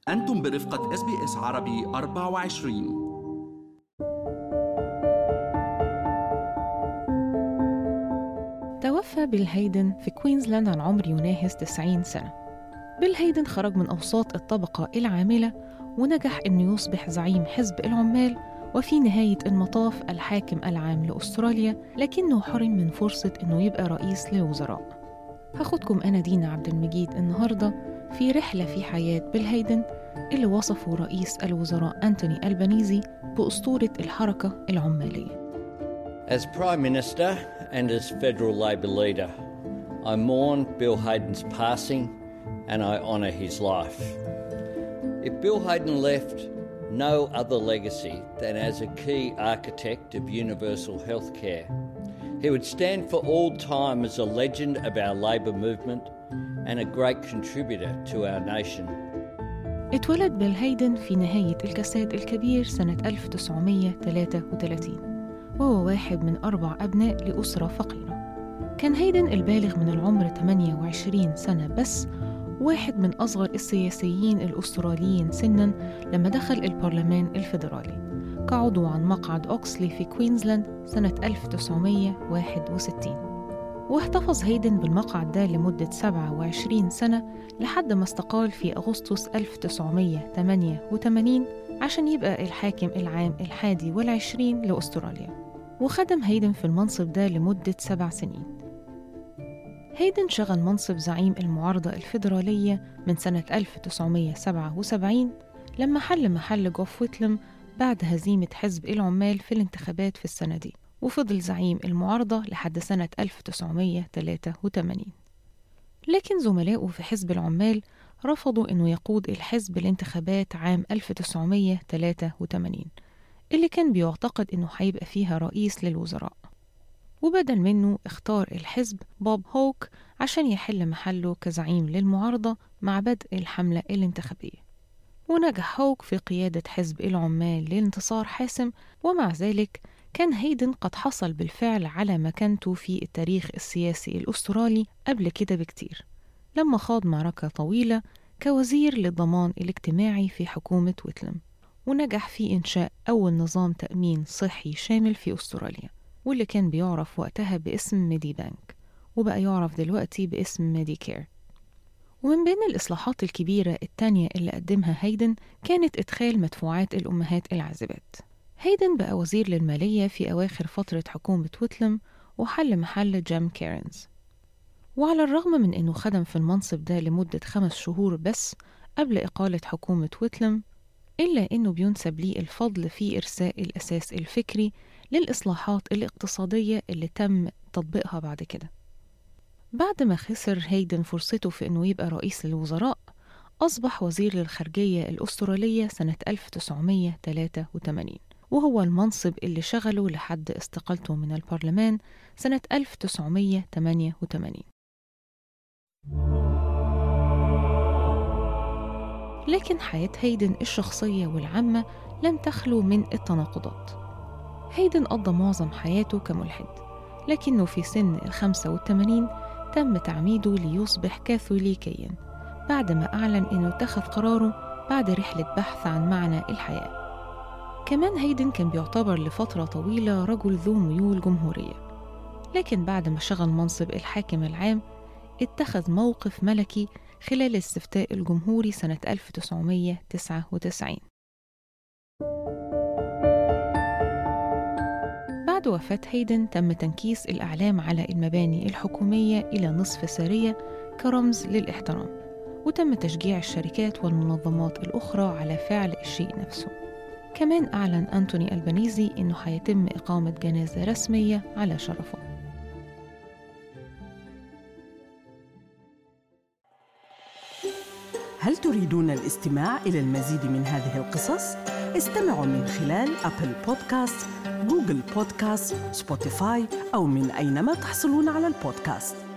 أنتم برفقة SBS عربي 24. توفى بيل هيدن في كوينزلاند عن عمر يناهز 90 سنة. بيل هيدن خرج من أوساط الطبقة العاملة ونجح أنه يصبح زعيم حزب العمال وفي نهاية المطاف الحاكم العام لأستراليا، لكنه حرم من فرصة أنه يبقى رئيس للوزراء. هاخدكم أنا دينا عبد المجيد النهاردة في رحلة في حياة بيل هيدن اللي وصفه رئيس الوزراء أنتوني ألبانيزي بأسطورة الحركة العمالية. As Prime Minister and as Federal Labor Leader, I mourn Bill Hayden's passing and I honour his life. If Bill Hayden left no other legacy than as a key architect of universal health care, he would stand for all time as a legend of our labour movement and a great contributor to our nation. اتولد بيل هيدن في نهاية الكساد الكبير سنة 1933، وهو واحد من 4 أبناء لأسرة فقيرة. كان هيدن البالغ من العمر 28 سنة بس، واحد من أصغر السياسيين الأستراليين سناً لما دخل البرلمان الفيدرالي كعضو عن مقعد أوكسلي في كوينزلاند سنة 1961. واحتفظ هيدن بالمقعد ده لمدة 27 سنة لحد ما استقال في أغسطس 1988 عشان يبقى الحاكم العام 21 لأستراليا. وخدم هيدن في المنصب ده لمدة 7 سنين. هيدن شغل منصب زعيم المعارضة الفيدرالية من سنة 1977 لما حل محل جوف ويتلم بعد هزيمة حزب العمال في الانتخابات في السنة دي، وفضل زعيم المعارضة لحد سنة 1983. لكن زملائه في حزب العمال رفضوا أنه يقود الحزب الانتخابات عام 1983 اللي كان بيعتقد أنه هيبقى فيها رئيس للوزراء، وبدل منه اختار الحزب بوب هوك عشان يحل محله كزعيم للمعارضة مع بدء الحملة الانتخابية. ونجح هوك في قيادة حزب العمال لانتصار حاسم، ومع ذلك كان هيدن قد حصل بالفعل على مكانته في التاريخ السياسي الأسترالي قبل كده بكتير لما خاض معركة طويلة كوزير للضمان الاجتماعي في حكومة ويتلم، ونجح في إنشاء أول نظام تأمين صحي شامل في أستراليا، واللي كان بيعرف وقتها باسم ميدي بانك وبقى يعرف دلوقتي باسم ميديكير. ومن بين الإصلاحات الكبيرة التانية اللي قدمها هيدن كانت إدخال مدفوعات الأمهات العازبات. هيدن بقى وزير للمالية في أواخر فترة حكومة ويتلم وحل محل جيم كيرنز. وعلى الرغم من أنه خدم في المنصب ده لمدة 5 شهور بس قبل إقالة حكومة ويتلم، إلا أنه بينسب ليه الفضل في إرساء الأساس الفكري للإصلاحات الاقتصادية اللي تم تطبيقها بعد كده. بعد ما خسر هيدن فرصته في أنه يبقى رئيس للوزراء، أصبح وزير للخارجية الأسترالية سنة 1983، وهو المنصب اللي شغله لحد استقالته من البرلمان سنة 1988. لكن حياة هيدن الشخصية والعامة لم تخلو من التناقضات. هيدن قضى معظم حياته كملحد، لكنه في سن 85 تم تعميده ليصبح كاثوليكيا بعد ما أعلن أنه اتخذ قراره بعد رحلة بحث عن معنى الحياة. كمان هيدن كان بيعتبر لفترة طويلة رجل ذو ميول جمهورية، لكن بعد ما شغل منصب الحاكم العام اتخذ موقف ملكي خلال الاستفتاء الجمهوري سنة 1999. بعد وفاة هيدن تم تنكيس الأعلام على المباني الحكومية إلى نصف سارية كرمز للاحترام، وتم تشجيع الشركات والمنظمات الأخرى على فعل الشيء نفسه. كمان أعلن أنتوني ألبانيزي إنه هيتم إقامة جنازة رسمية على شرفه. هل تريدون الاستماع إلى المزيد من هذه القصص؟ استمعوا من خلال أبل بودكاست، جوجل بودكاست، سبوتيفاي أو من أينما تحصلون على البودكاست.